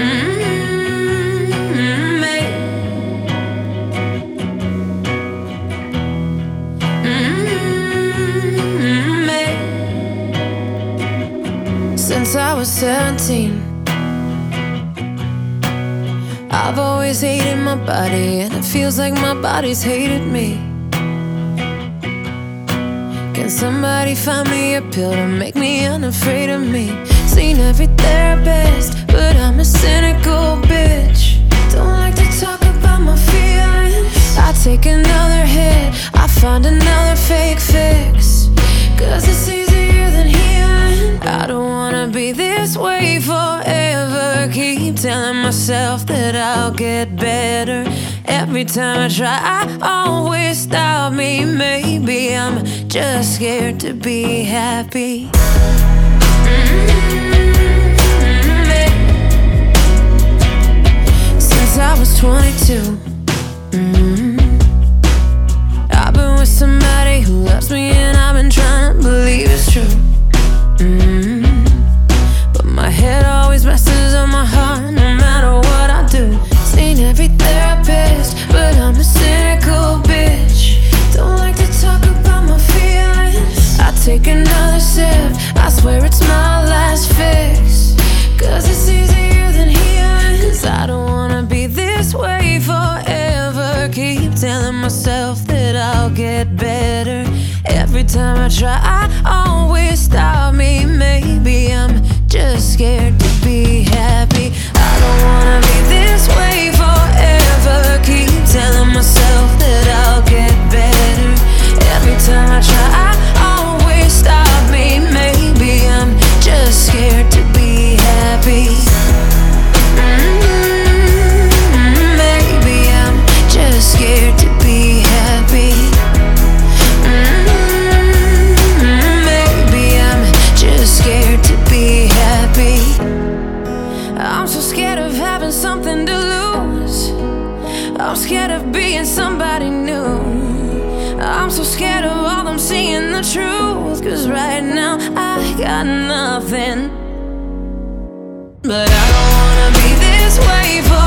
Since I was 17, I've always hated my body, and it feels like my body's hated me. Can somebody find me a pill to make me unafraid of me? Seen every therapist, but I'm a cynical bitch. Don't like to talk about my feelings. I take another hit, I find another fake fix, 'cause it's easier than healing. I don't wanna be this way forever. Keep telling myself that I'll get better. Every time I try, I always stop me. Maybe I'm just scared to be happy. Since I was 22, I've been with somebody who loves me, and I've been trying to believe it's true. But my head always messes up my heart, no matter what I do. Seen every therapist, but I'm a cynical bitch. Don't like to talk about my feelings. I take another sip, I swear it's my last fix, 'cause it's easier than healing. 'Cause I don't wanna be this way forever. Keep telling myself that I'll get better. Every time I try, I always stop me. Maybe I'm just scared to be happy. I don't wanna be this way forever. Keep telling myself that I'll get better. Every time I try, I always stop me. Maybe I'm just scared to be happy. Maybe I'm just scared to be happy. Maybe I'm just scared to be happy. I'm so scared of having something to lose. I'm scared of being somebody new. I'm so scared of all them seeing the truth, 'cause right now I got nothing. But I don't wanna be this way for